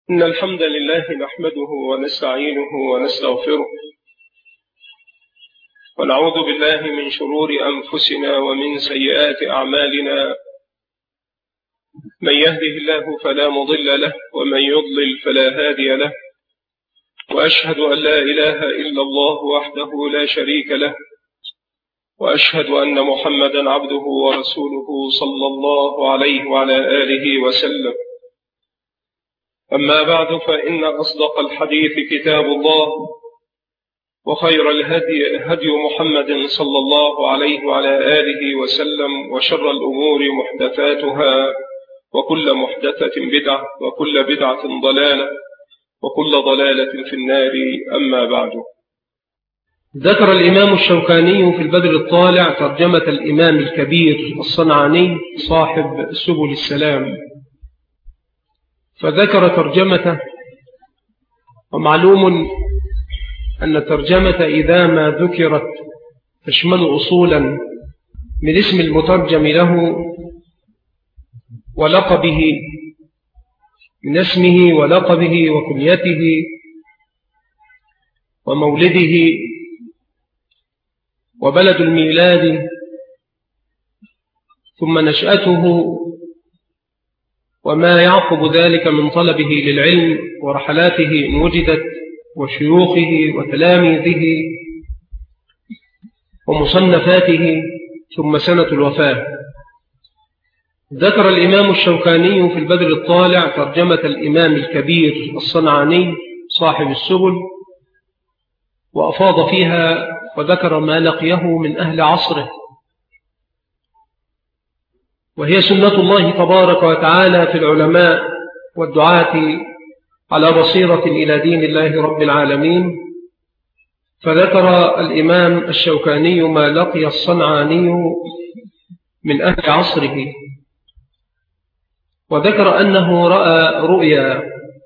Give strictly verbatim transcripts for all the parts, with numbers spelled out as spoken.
إن الحمد لله نحمده ونستعينه ونستغفره ونعوذ بالله من شرور أنفسنا ومن سيئات أعمالنا. من يهده الله فلا مضل له ومن يضلل فلا هادي له، وأشهد أن لا إله إلا الله وحده لا شريك له، وأشهد أن محمدا عبده ورسوله صلى الله عليه وعلى آله وسلم. أما بعد، فإن أصدق الحديث كتاب الله، وخير الهدي هدي محمد صلى الله عليه وعلى آله وسلم، وشر الأمور محدثاتها، وكل محدثة بدعة، وكل بدعة ضلالة، وكل ضلالة في النار. أما بعد، ذكر الإمام الشوكاني في البدر الطالع ترجمة الإمام الكبير الصنعاني صاحب سبل السلام، فذكر ترجمته. ومعلوم أن الترجمة إذا ما ذكرت تشمل أصولا من اسم المترجم له ولقبه، من اسمه ولقبه وكنيته ومولده وبلد الميلاد، ثم نشأته وما يعقب ذلك من طلبه للعلم ورحلاته إن وجدت، وشيوخه وتلاميذه ومصنفاته، ثم سنة الوفاة. ذكر الإمام الشوكاني في البدر الطالع ترجمة الإمام الكبير الصنعاني صاحب السبل، وأفاض فيها وذكر ما لقيه من أهل عصره، وهي سنة الله تبارك وتعالى في العلماء والدعاة على بصيرة إلى دين الله رب العالمين. فذكر الإمام الشوكاني ما لقي الصنعاني من أهل عصره، وذكر أنه رأى رؤيا،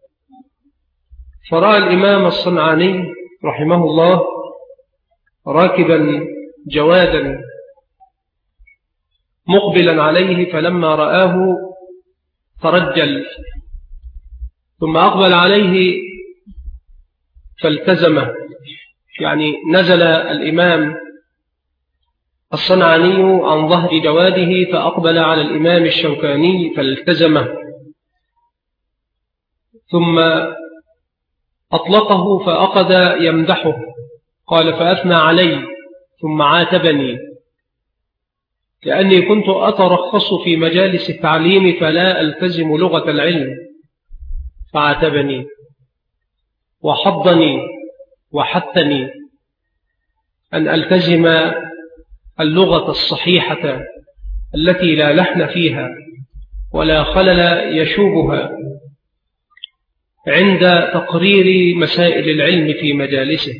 فرأى الإمام الصنعاني رحمه الله راكبا جوادا مقبلا عليه، فلما رآه ترجل، ظم أقبل عليه فالتزمه، يعني نزل الإمام الصنعاني عن ظهر جواده فأقبل على الإمام الشوكاني فالتزمه، ثم أطلقه فأخذ يمدحه، قال: فأثنى علي ثم عاتبني، لأني كنت أترخص في مجالس التعليم فلا ألتزم لغة العلم، فعاتبني وحضني وحثني أن ألتزم اللغة الصحيحة التي لا لحن فيها ولا خلل يشوبها عند تقرير مسائل العلم في مجالسه.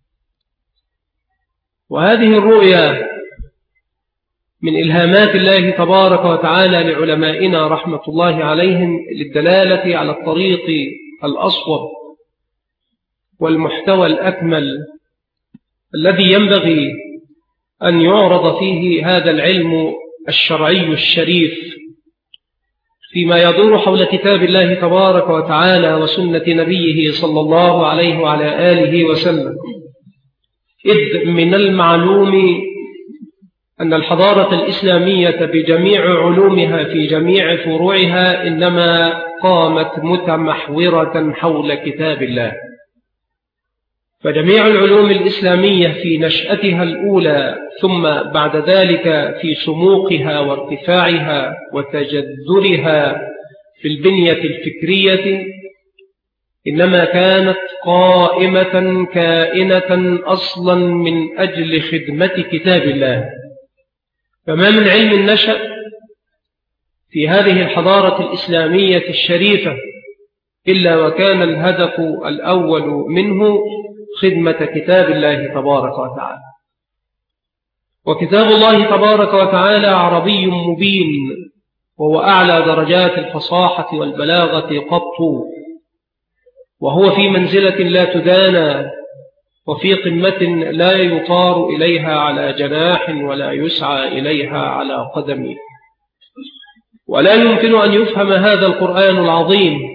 وهذه الرؤيا من إلهامات الله تبارك وتعالى لعلمائنا رحمة الله عليهم للدلالة على الطريق الأصوب والمحتوى الأكمل الذي ينبغي أن يعرض فيه هذا العلم الشرعي الشريف فيما يدور حول كتاب الله تبارك وتعالى وسنة نبيه صلى الله عليه وعلى آله وسلم. إذ من المعلوم أن الحضارة الإسلامية بجميع علومها في جميع فروعها إنما قامت متمحورة حول كتاب الله، فجميع العلوم الإسلامية في نشأتها الأولى ثم بعد ذلك في سموقها وارتفاعها وتجذرها في البنية الفكرية إنما كانت قائمة كائنة أصلا من أجل خدمة كتاب الله. فما من علم نشأ في هذه الحضارة الإسلامية الشريفة إلا وكان الهدف الأول منه خدمة كتاب الله تبارك وتعالى. وكتاب الله تبارك وتعالى عربي مبين، وهو أعلى درجات الفصاحة والبلاغة قط، وهو في منزلة لا تدانى، وفي قمة لا يطار إليها على جناح ولا يسعى إليها على قدم. ولا يمكن أن يفهم هذا القرآن العظيم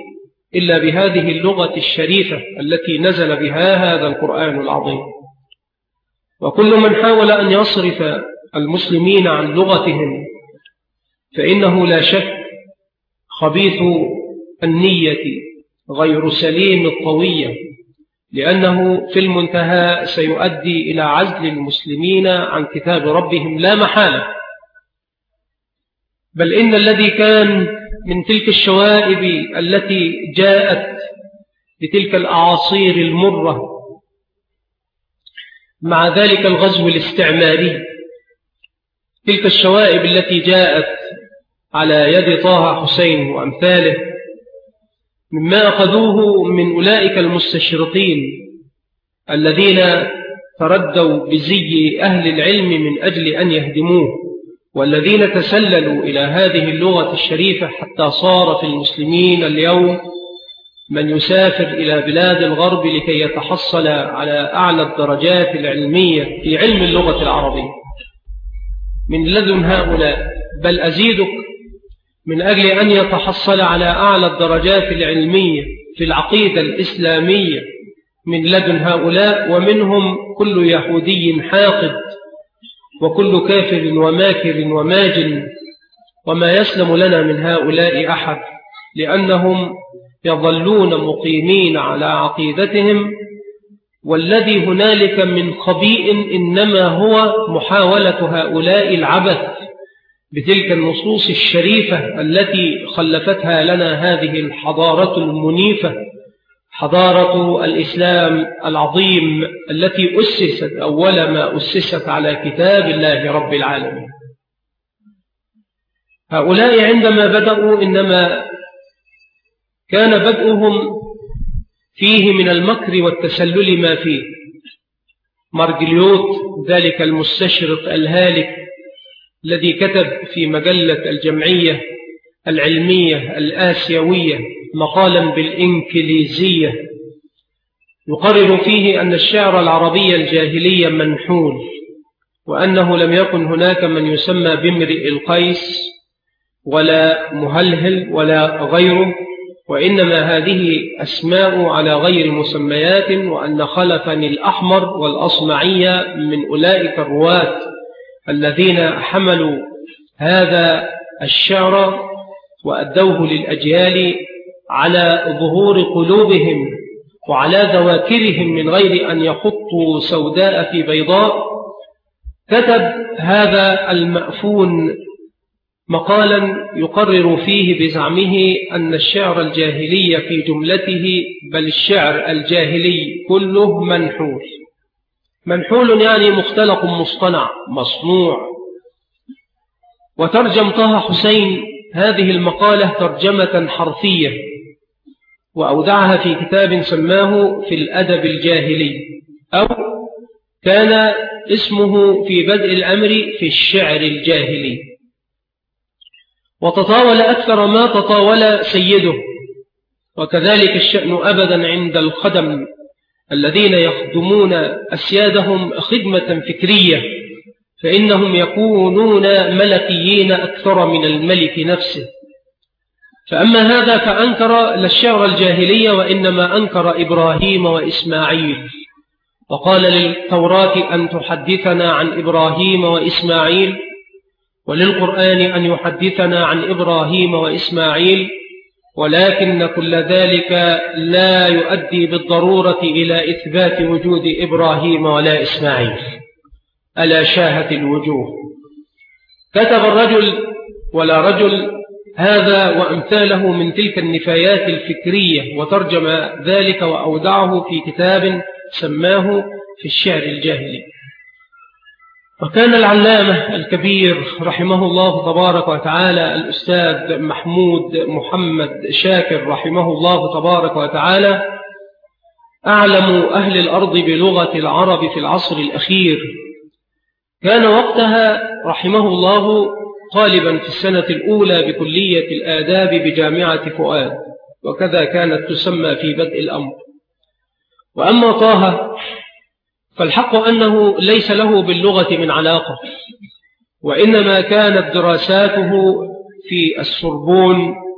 إلا بهذه اللغة الشريفة التي نزل بها هذا القرآن العظيم. وكل من حاول أن يصرف المسلمين عن لغتهم فإنه لا شك خبيث النية غير سليم الطوية، لأنه في المنتهى سيؤدي إلى عزل المسلمين عن كتاب ربهم لا محالة. بل إن الذي كان من تلك الشوائب التي جاءت بتلك الأعاصير المرة مع ذلك الغزو الاستعماري، تلك الشوائب التي جاءت على يد طه حسين وأمثاله مما أخذوه من أولئك المستشرقين الذين تردوا بزي أهل العلم من أجل أن يهدموه، والذين تسللوا إلى هذه اللغة الشريفة حتى صار في المسلمين اليوم من يسافر إلى بلاد الغرب لكي يتحصل على أعلى الدرجات العلمية في علم اللغة العربية من لدن هؤلاء. بل أزيدك، من أجل أن يتحصل على أعلى الدرجات العلمية في العقيدة الإسلامية من لدن هؤلاء، ومنهم كل يهودي حاقد وكل كافر وماكر وماجن، وما يسلم لنا من هؤلاء أحد، لأنهم يظلون مقيمين على عقيدتهم. والذي هنالك من خبيء إنما هو محاولة هؤلاء العبث بتلك النصوص الشريفة التي خلفتها لنا هذه الحضارة المنيفة، حضارة الإسلام العظيم التي أسست أول ما أسست على كتاب الله رب العالمين. هؤلاء عندما بدأوا إنما كان بدءهم فيه من المكر والتسلل ما فيه. مارجليوت ذلك المستشرق الهالك الذي كتب في مجلة الجمعية العلمية الآسيوية مقالا بالإنكليزية يقرر فيه أن الشعر العربي الجاهلي منحول، وأنه لم يكن هناك من يسمى بامرئ القيس ولا مهلهل ولا غيره، وإنما هذه أسماء على غير مسميات، وأن خلفا الأحمر والأصمعية من أولئك الرواة الذين حملوا هذا الشعر وأدوه للأجيال على ظهور قلوبهم وعلى ذواكرهم من غير أن يخطوا سوداء في بيضاء. كتب هذا المأفون مقالا يقرر فيه بزعمه أن الشعر الجاهلي في جملته، بل الشعر الجاهلي كله منحول. منحول يعني مختلق مصطنع مصنوع. وترجم طه حسين هذه المقالة ترجمة حرفية وأودعها في كتاب سماه في الأدب الجاهلي، أو كان اسمه في بدء الأمر في الشعر الجاهلي. وتطاول أكثر ما تطاول سيده، وكذلك الشأن أبدا عند الخدم الذين يخدمون أسيادهم خدمة فكرية، فإنهم يكونون ملكيين أكثر من الملك نفسه. فأما هذا فأنكر للشعر الجاهلية، وإنما أنكر إبراهيم وإسماعيل، وقال للتوراة أن تحدثنا عن إبراهيم وإسماعيل، وللقرآن أن يحدثنا عن إبراهيم وإسماعيل، ولكن كل ذلك لا يؤدي بالضرورة إلى إثبات وجود إبراهيم ولا إسماعيل. ألا شاهت الوجوه. كتب الرجل ولا رجل هذا وأمثاله من تلك النفايات الفكرية، وترجم ذلك وأودعه في كتاب سماه في الشعر الجاهلي. وكان العلامة الكبير رحمه الله تبارك وتعالى الأستاذ محمود محمد شاكر رحمه الله تبارك وتعالى أعلم أهل الأرض بلغة العرب في العصر الأخير. كان وقتها رحمه الله طالبا في السنة الأولى بكلية الآداب بجامعة فؤاد، وكذا كانت تسمى في بدء الأمر. وأما طه فالحق أنه ليس له باللغة من علاقة، وإنما كانت دراساته في السوربون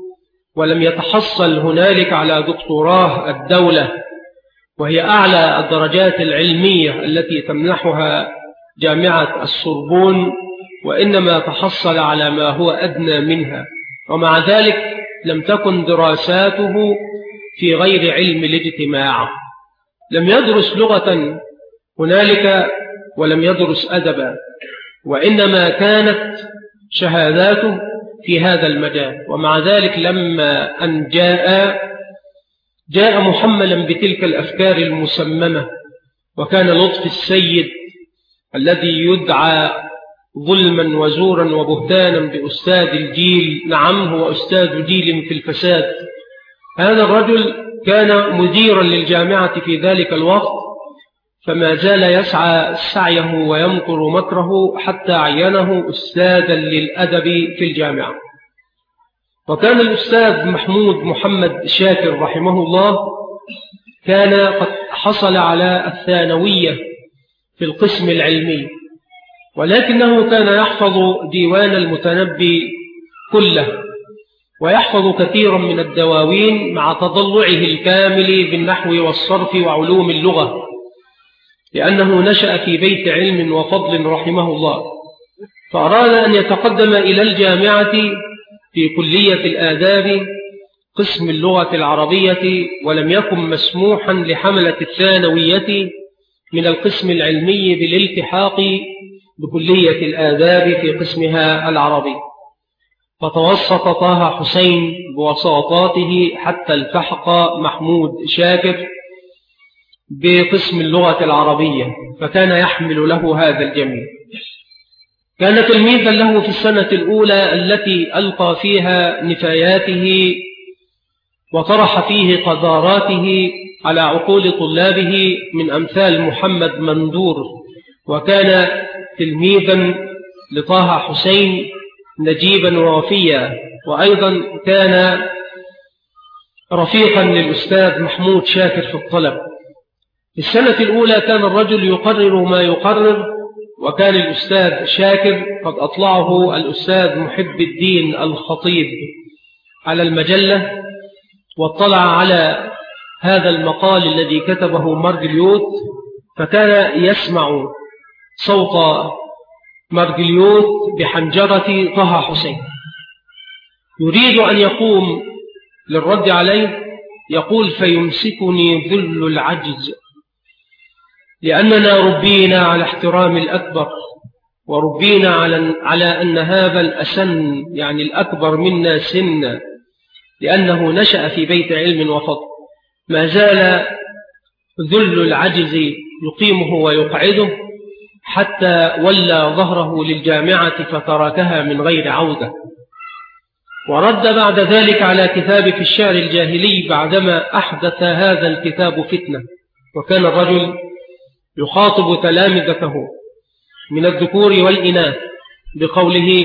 ولم يتحصل هنالك على دكتوراه الدولة، وهي أعلى الدرجات العلمية التي تمنحها جامعة السوربون، وإنما تحصل على ما هو أدنى منها. ومع ذلك لم تكن دراساته في غير علم الاجتماع، لم يدرس لغة هنالك ولم يدرس أدبا، وإنما كانت شهاداته في هذا المجال. ومع ذلك لما أن جاء جاء محملا بتلك الأفكار المسممة، وكان لطف السيد الذي يدعى ظلما وزورا وبهتانا بأستاذ الجيل، نعم هو أستاذ جيل في الفساد، هذا الرجل كان مديرا للجامعة في ذلك الوقت، فما زال يسعى سعيه ويمكر مكره حتى عينه أستاذا للأدب في الجامعة. وكان الأستاذ محمود محمد شاكر رحمه الله كان قد حصل على الثانوية في القسم العلمي، ولكنه كان يحفظ ديوان المتنبي كله، ويحفظ كثيرا من الدواوين مع تضلعه الكامل بالنحو والصرف وعلوم اللغة، لأنه نشأ في بيت علم وفضل رحمه الله. فأراد أن يتقدم إلى الجامعة في كلية الآداب قسم اللغة العربية، ولم يكن مسموحا لحملة الثانوية من القسم العلمي بالالتحاق بكلية الآداب في قسمها العربي، فتوسط طه حسين بوساطاته حتى التحق محمود شاكر بقسم اللغة العربية، فكان يحمل له هذا الجميع. كان تلميذا له في السنة الأولى التي ألقى فيها نفاياته وطرح فيه قذاراته على عقول طلابه من أمثال محمد مندور، وكان تلميذا لطه حسين نجيبا ووفيا، وأيضا كان رفيقا للأستاذ محمود شاكر في الطلب. في السنة الأولى كان الرجل يقرر ما يقرر، وكان الأستاذ شاكر قد أطلعه الأستاذ محب الدين الخطيب على المجلة، واطلع على هذا المقال الذي كتبه مارجليوت، فكان يسمع صوت مارجليوت بحنجرة طه حسين، يريد أن يقوم للرد عليه، يقول: فيمسكني ذل العجز، لأننا ربينا على احترام الأكبر، وربينا على, على أن هذا الأسن يعني الأكبر منا سنا، لأنه نشأ في بيت علم وفضل. ما زال ذل العجز يقيمه ويقعده حتى ولى ظهره للجامعة فتركها من غير عودة، ورد بعد ذلك على كتاب في الشعر الجاهلي بعدما أحدث هذا الكتاب فتنة. وكان الرجل يخاطب تلامذته من الذكور والإناث بقوله: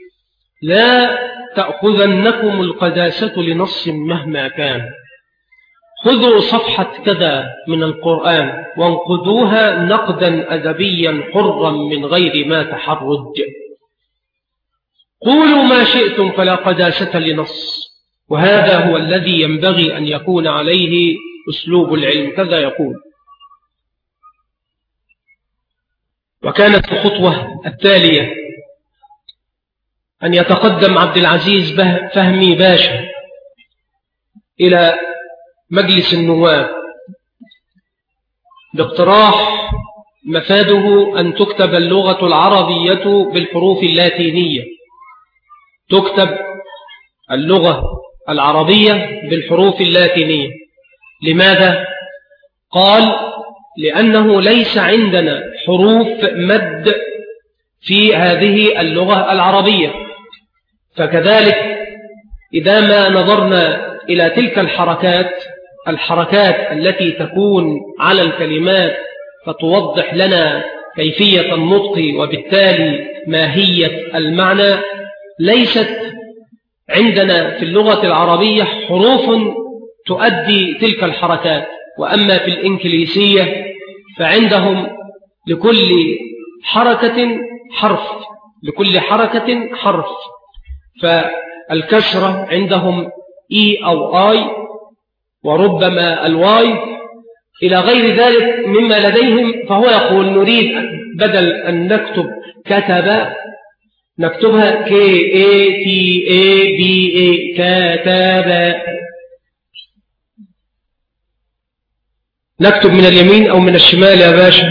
لا تأخذنكم القداسة لنص مهما كان، خذوا صفحة كذا من القرآن وانقدوها نقدا أدبيا حرا من غير ما تحرج، قولوا ما شئتم فلا قداسة لنص، وهذا هو الذي ينبغي أن يكون عليه أسلوب العلم. كذا يقول. وكانت الخطوة التالية أن يتقدم عبد العزيز فهمي باشا إلى مجلس النواب باقتراح مفاده أن تكتب اللغة العربية بالحروف اللاتينية، تكتب اللغة العربية بالحروف اللاتينية. لماذا؟ قال: لأنه ليس عندنا حروف مد في هذه اللغة العربية، فكذلك إذا ما نظرنا إلى تلك الحركات الحركات التي تكون على الكلمات فتوضح لنا كيفية النطق وبالتالي ماهية المعنى، ليست عندنا في اللغة العربية حروف تؤدي تلك الحركات. وأما في الإنكليزية فعندهم لكل حركة حرف لكل حركة حرف فالكسرة عندهم إي أو آي، وربما الواي إلى غير ذلك مما لديهم. فهو يقول نريد بدل أن نكتب كتب نكتبها K A T A B A كتب. نكتب من اليمين أو من الشمال يا باشا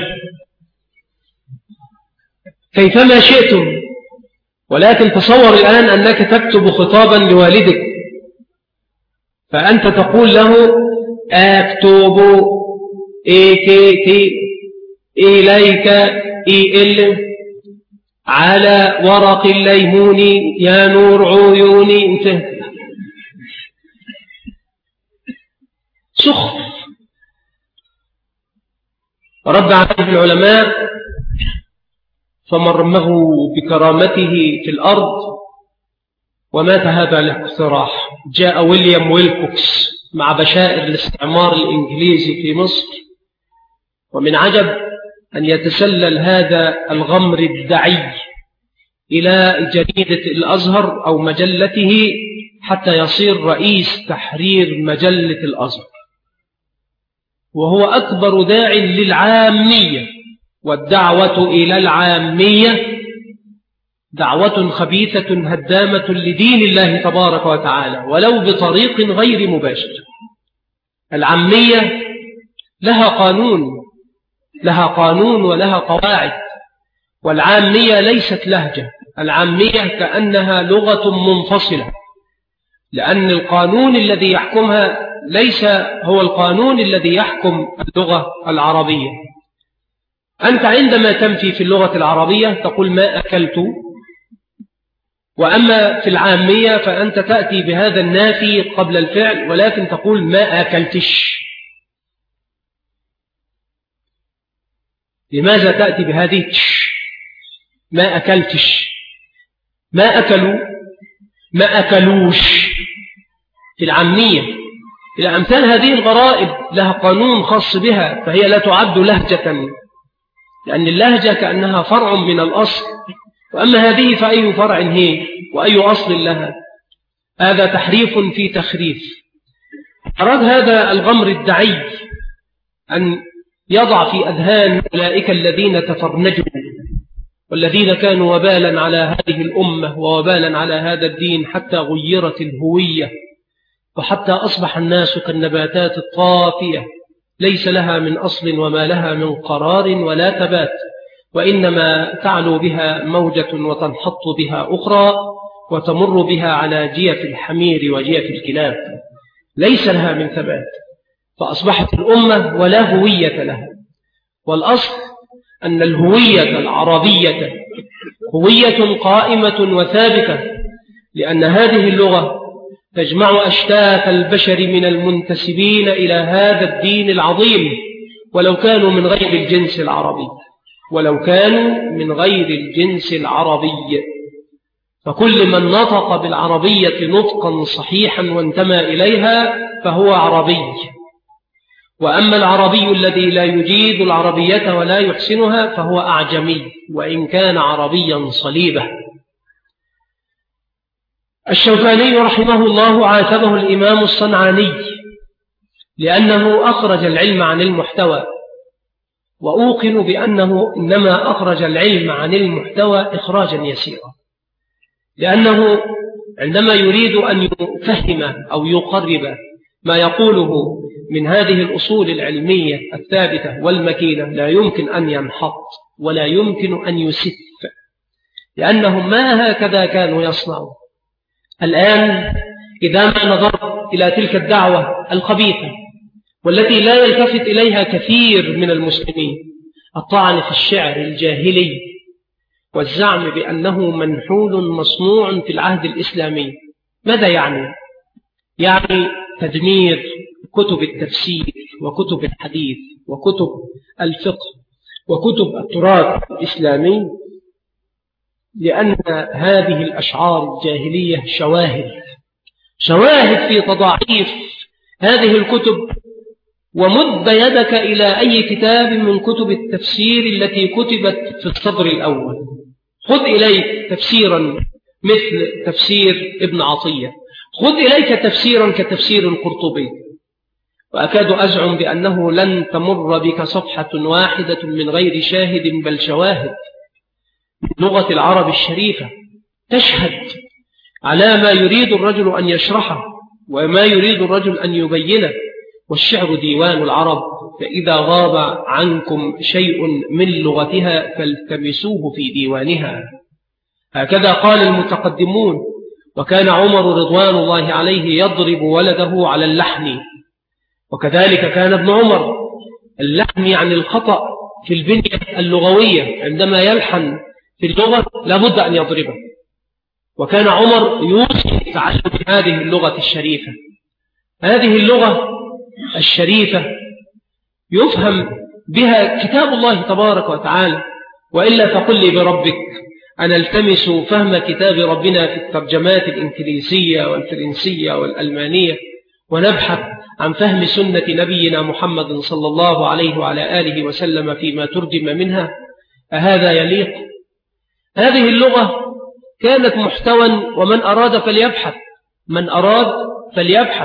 كيفما شئتم، ولكن تصور الآن أنك تكتب خطابا لوالدك، فأنت تقول له أكتب إيكيتي إليك إيل على ورق الليمون يا نور عيوني. انتهى. سخف. رد عليه العلماء فمرمه بكرامته في الأرض ومات هذا الاقتراح. جاء ويليام ويلكوكس مع بشائر الاستعمار الإنجليزي في مصر، ومن عجب أن يتسلل هذا الغمر الدعي إلى جريدة الأزهر أو مجلته حتى يصير رئيس تحرير مجلة الأزهر، وهو أكبر داع للعامية، والدعوة إلى العامية دعوة خبيثة هدامة لدين الله تبارك وتعالى ولو بطريق غير مباشر. العامية لها قانون لها قانون ولها قواعد، والعامية ليست لهجة. العامية كأنها لغة منفصلة، لأن القانون الذي يحكمها ليس هو القانون الذي يحكم اللغة العربية. أنت عندما تنفي في اللغة العربية تقول ما أكلت، وأما في العامية فأنت تأتي بهذا النافي قبل الفعل ولكن تقول ما أكلتش. لماذا تأتي بهذه ما أكلتش؟ ما أكلوا ما أكلوش في العامية. إلى أمثال هذه الغرائب لها قانون خاص بها، فهي لا تعد لهجة، لأن اللهجة كأنها فرع من الأصل، وأما هذه فأي فرع هي وأي أصل لها؟ هذا تحريف في تخريف. أراد هذا الغمر الدعي أن يضع في أذهان أولئك الذين تفرنجوا والذين كانوا وبالا على هذه الأمة ووبالا على هذا الدين حتى غيرت الهوية، وحتى أصبح الناس كالنباتات الطافية ليس لها من أصل وما لها من قرار ولا تبات، وإنما تعلو بها موجة وتنحط بها أخرى وتمر بها على جيف الحمير وجيف الكلاب، ليس لها من ثبات. فأصبحت الأمة ولا هوية لها. والأصل أن الهوية العربية هوية قائمة وثابتة، لأن هذه اللغة تجمع أشتات البشر من المنتسبين إلى هذا الدين العظيم، ولو كانوا من غير الجنس العربي ولو كانوا من غير الجنس العربي فكل من نطق بالعربية نطقا صحيحا وانتمى إليها فهو عربي. وأما العربي الذي لا يجيد العربية ولا يحسنها فهو أعجمي وإن كان عربيا صليبا. الشوكاني رحمه الله عاتبه الإمام الصنعاني لأنه أخرج العلم عن المحتوى، وأوقن بأنه إنما أخرج العلم عن المحتوى إخراجا يسيرا، لأنه عندما يريد أن يفهم أو يقرب ما يقوله من هذه الأصول العلمية الثابتة والمكينة لا يمكن أن ينحط ولا يمكن أن يسف، لأنهم ما هكذا كانوا يصنعون. الآن إذا ما نظرت إلى تلك الدعوة الخبيثة والتي لا يلتفت إليها كثير من المسلمين، الطعن في الشعر الجاهلي والزعم بأنه منحول مصنوع في العهد الإسلامي، ماذا يعني؟ يعني تدمير كتب التفسير وكتب الحديث وكتب الفقه وكتب التراث الإسلامي، لأن هذه الأشعار الجاهلية شواهد شواهد في تضاعيف هذه الكتب. ومد يدك إلى أي كتاب من كتب التفسير التي كتبت في الصدر الأول، خذ إليك تفسيرا مثل تفسير ابن عطية، خذ إليك تفسيرا كتفسير القرطبي، وأكاد أزعم بأنه لن تمر بك صفحة واحدة من غير شاهد بل شواهد لغة العرب الشريفة تشهد على ما يريد الرجل أن يشرحه وما يريد الرجل أن يبينه. والشعر ديوان العرب، فإذا غاب عنكم شيء من لغتها فالتمسوه في ديوانها. هكذا قال المتقدمون، وكان عمر رضوان الله عليه يضرب ولده على اللحن، وكذلك كان ابن عمر. اللحن يعني الخطأ في البنية اللغوية، عندما يلحن في اللغة لابد أن يضربه. وكان عمر يوصي تعلم هذه اللغة الشريفة. هذه اللغة الشريفة يفهم بها كتاب الله تبارك وتعالى، وإلا فقل لي بربك أنا التمس فهم كتاب ربنا في الترجمات الإنجليزية والفرنسية والألمانية، ونبحث عن فهم سنة نبينا محمد صلى الله عليه وعلى آله وسلم فيما ترجم منها، أهذا يليق؟ هذه اللغة كانت محتوى، ومن أراد فليبحث، من أراد فليبحث.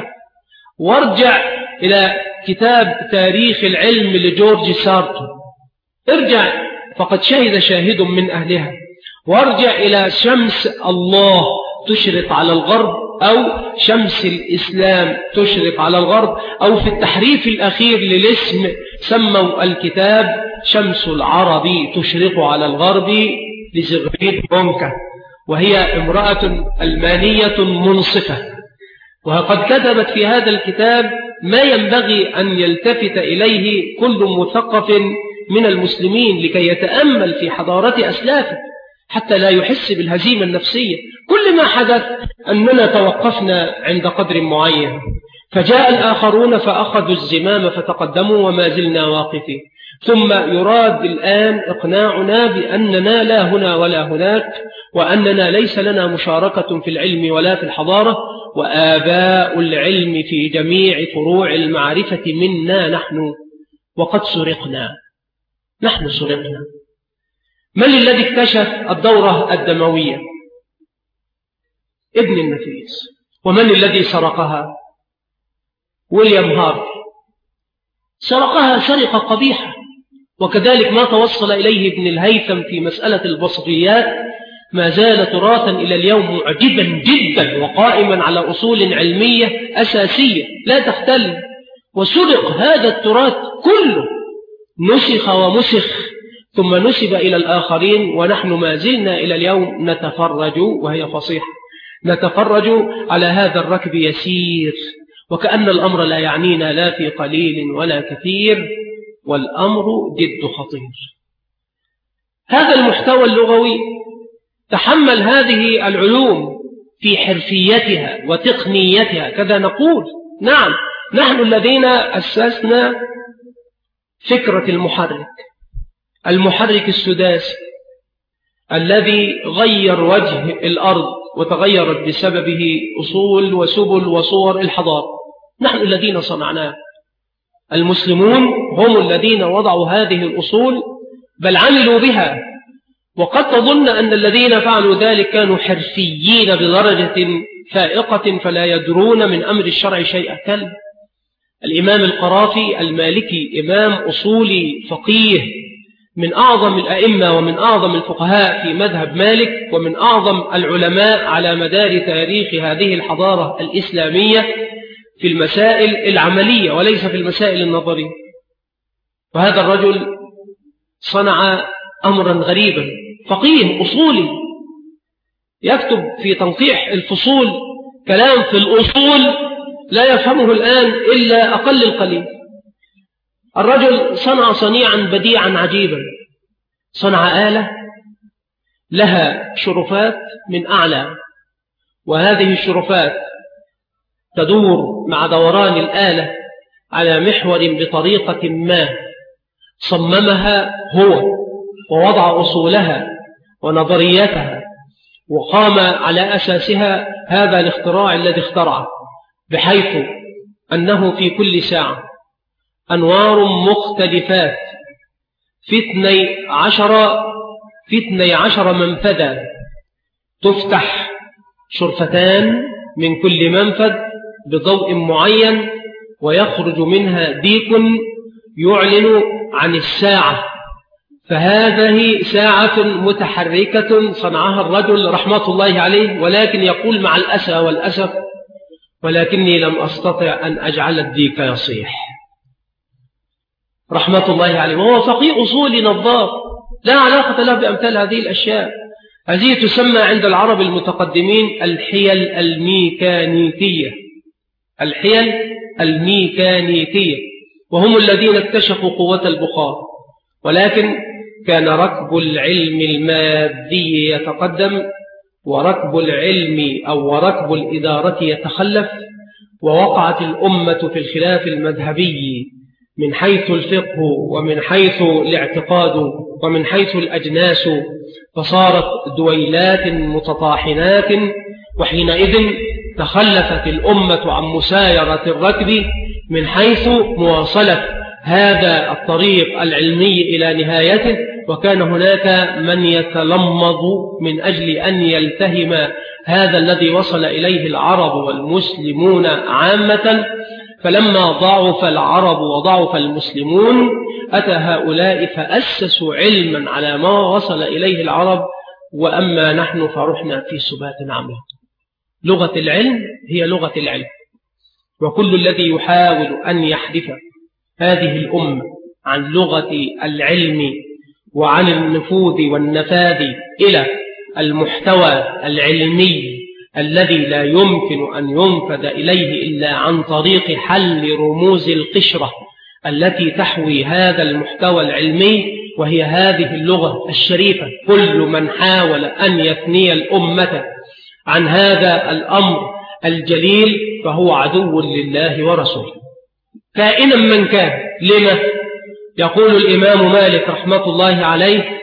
وارجع إلى كتاب تاريخ العلم لجورج سارتو، ارجع فقد شهد شاهد من أهلها. وارجع إلى شمس الله تشرق على الغرب، أو شمس الإسلام تشرق على الغرب، أو في التحريف الأخير للاسم سموا الكتاب شمس العربي تشرق على الغرب لزغريد بونكا، وهي امرأة ألمانية منصفة. وقد كتبت في هذا الكتاب ما ينبغي أن يلتفت إليه كل مثقف من المسلمين لكي يتأمل في حضارة أسلافه حتى لا يحس بالهزيمة النفسية. كل ما حدث أننا توقفنا عند قدر معين، فجاء الآخرون فأخذوا الزمام فتقدموا وما زلنا واقفين، ثم يراد الآن إقناعنا بأننا لا هنا ولا هناك، وأننا ليس لنا مشاركة في العلم ولا في الحضارة، وآباء العلم في جميع فروع المعرفة منا نحن، وقد سرقنا. نحن سرقنا. من الذي اكتشف الدورة الدموية؟ ابن النفيس. ومن الذي سرقها؟ ويليام هارت. سرقها سرقة قبيحة. وكذلك ما توصل إليه ابن الهيثم في مسألة البصريات ما زال تراثا إلى اليوم معجبا جدا، وقائما على أصول علمية أساسية لا تختل. وسرق هذا التراث كله، نسخ ومسخ ثم نسب إلى الآخرين، ونحن ما زلنا إلى اليوم نتفرج، وهي فصيحة، نتفرج على هذا الركب يسير، وكأن الأمر لا يعنينا لا في قليل ولا كثير، والأمر جد خطير. هذا المحتوى اللغوي تحمل هذه العلوم في حرفيتها وتقنيتها، كذا نقول. نعم، نحن الذين أسسنا فكرة المحرك، المحرك السداسي الذي غير وجه الأرض وتغيرت بسببه أصول وسبل وصور الحضارة، نحن الذين صنعناه. المسلمون هم الذين وضعوا هذه الأصول بل عملوا بها. وقد تظن أن الذين فعلوا ذلك كانوا حرفيين بدرجة فائقة فلا يدرون من أمر الشرع شيئا. كلب الإمام القرافي المالكي، إمام أصولي فقيه من أعظم الأئمة ومن أعظم الفقهاء في مذهب مالك، ومن أعظم العلماء على مدار تاريخ هذه الحضارة الإسلامية في المسائل العملية وليس في المسائل النظرية. وهذا الرجل صنع أمرا غريبا، فقيه أصولي يكتب في تنقيح الفصول كلام في الأصول لا يفهمه الآن إلا أقل القليل. الرجل صنع صنيعا بديعا عجيبا، صنع آلة لها شرفات من أعلى، وهذه الشرفات تدور مع دوران الآلة على محور بطريقة ما صممها هو ووضع أصولها ونظرياتها، وقام على أساسها هذا الاختراع الذي اخترعه، بحيث أنه في كل ساعة أنوار مختلفات في اثني عشر في اثني عشر منفذا، تفتح شرفتان من كل منفذ بضوء معين، ويخرج منها ديك يعلن عن الساعة. فهذه ساعة متحركة صنعها الرجل رحمة الله عليه، ولكن يقول مع الأسى والأسف: ولكني لم أستطع أن أجعل الديك يصيح، رحمة الله عليه. وهو فقيه أصولي نظار لا علاقة له بأمثال هذه الأشياء. هذه تسمى عند العرب المتقدمين الحيل الميكانيكية، الحيل الميكانيكية، وهم الذين اكتشفوا قوة البخار. ولكن كان ركب العلم المادي يتقدم، وركب العلم أو وركب الإدارة يتخلف، ووقعت الأمة في الخلاف المذهبي من حيث الفقه ومن حيث الاعتقاد ومن حيث الأجناس، فصارت دويلات متطاحنات. وحينئذ تخلفت الأمة عن مسايرة الركب من حيث مواصلة هذا الطريق العلمي إلى نهايته، وكان هناك من يتلمض من أجل أن يلتهم هذا الذي وصل إليه العرب والمسلمون عامة. فلما ضعف العرب وضعف المسلمون أتى هؤلاء فأسسوا علما على ما وصل إليه العرب، وأما نحن فرحنا في سبات عميق. لغة العلم هي لغة العلم، وكل الذي يحاول أن يحدث هذه الأمة عن لغة العلم وعن النفوذ والنفاذ إلى المحتوى العلمي الذي لا يمكن أن ينفذ إليه إلا عن طريق حل رموز القشرة التي تحوي هذا المحتوى العلمي، وهي هذه اللغة الشريفة. كل من حاول أن يثني الأمة عن هذا الأمر الجليل فهو عدو لله ورسوله كائنا من كان. لما؟ يقول الإمام مالك رحمة الله عليه: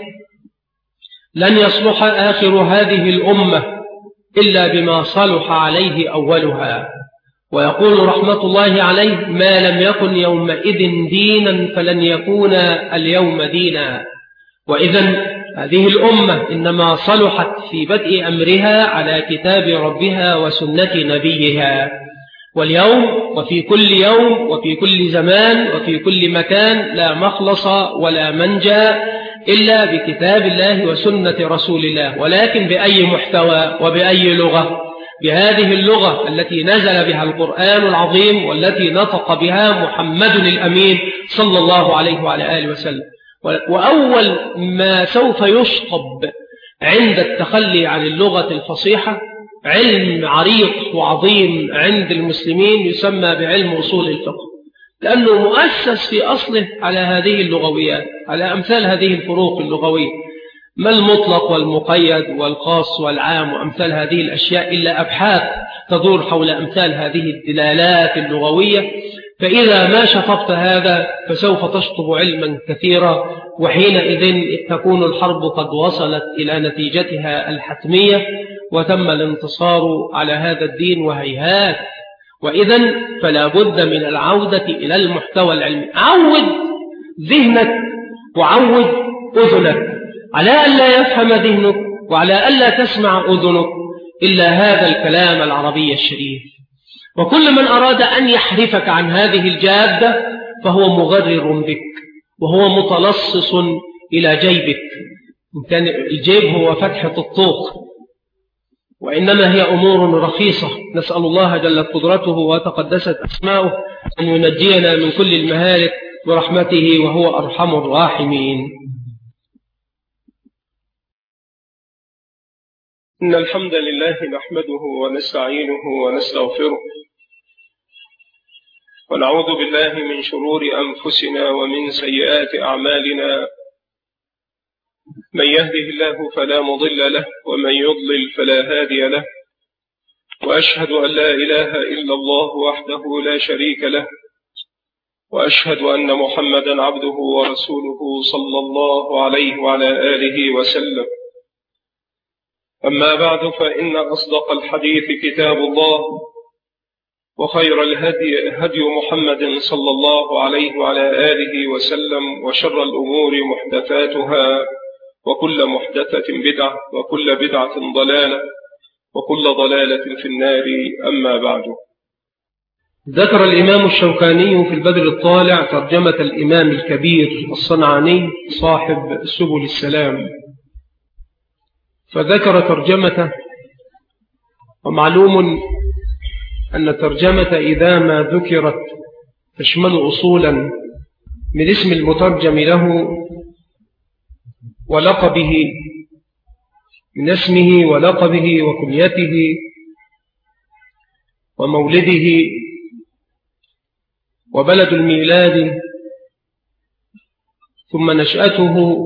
لن يصلح آخر هذه الأمة إلا بما صلح عليه أولها. ويقول رحمة الله عليه: ما لم يكن يومئذ دينا فلن يكون اليوم دينا. وإذن هذه الأمة إنما صلحت في بدء أمرها على كتاب ربها وسنة نبيها. واليوم وفي كل يوم وفي كل زمان وفي كل مكان لا مخلص ولا منجى إلا بكتاب الله وسنة رسول الله. ولكن بأي محتوى وبأي لغة؟ بهذه اللغة التي نزل بها القرآن العظيم والتي نطق بها محمد الأمين صلى الله عليه وعلى آله وسلم. وأول ما سوف يشطب عند التخلي عن اللغة الفصيحة علم عريق وعظيم عند المسلمين يسمى بعلم أصول الفقه، لأنه مؤسس في أصله على هذه اللغويات، على أمثال هذه الفروق اللغوية، ما المطلق والمقيد والخاص والعام وأمثال هذه الأشياء إلا أبحاث تدور حول أمثال هذه الدلالات اللغوية. فإذا ما شطبت هذا فسوف تشطب علما كثيرا، وحينئذ تكون الحرب قد وصلت إلى نتيجتها الحتمية وتم الانتصار على هذا الدين وهيهات. وإذن فلا بد من العودة إلى المحتوى العلمي. عود ذهنك وعود أذنك على ألا يفهم ذهنك وعلى ألا تسمع أذنك إلا هذا الكلام العربي الشريف. وكل من أراد أن يحرفك عن هذه الجادة فهو مغرر بك وهو متلصص إلى جيبك. كان الجيب هو فتحة الطوق، وإنما هي أمور رخيصة. نسأل الله جل قدرته وتقدست أسماؤه أن ينجينا من كل المهالك برحمته وهو أرحم الراحمين. إن الحمد لله نحمده ونستعينه ونستغفره، ونعوذ بالله من شرور أنفسنا ومن سيئات أعمالنا. من يهده الله فلا مضل له ومن يضلل فلا هادي له، وأشهد أن لا إله إلا الله وحده لا شريك له، وأشهد أن محمدا عبده ورسوله صلى الله عليه وعلى آله وسلم. أما بعد، فإن أصدق الحديث كتاب الله، وخير الهدي هدي محمد صلى الله عليه وعلى آله وسلم، وشر الأمور محدثاتها، وكل محدثة بدعة، وكل بدعة ضلالة، وكل ضلالة في النار. أما بعد. ذكر الإمام الشوكاني في البدر الطالع ترجمة الإمام الكبير الصنعاني صاحب سبل السلام، فذكر ترجمته. ومعلوم أن الترجمة إذا ما ذكرت تشمل أصولا من اسم المترجم له ولقبه، من اسمه ولقبه وكنيته ومولده وبلد الميلاد ثم نشأته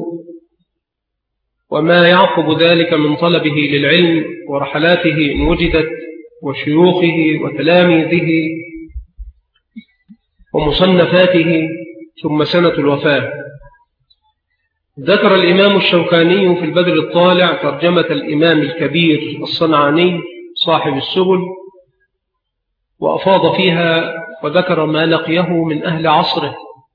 وما يعقب ذلك من طلبه للعلم ورحلاته إن وجدت وشيوخه وتلاميذه ومصنفاته ثم سنة الوفاة. ذكر الإمام الشوكاني في البدر الطالع ترجمة الإمام الكبير الصنعاني صاحب السبل، وأفاض فيها وذكر ما لقيه من أهل عصره،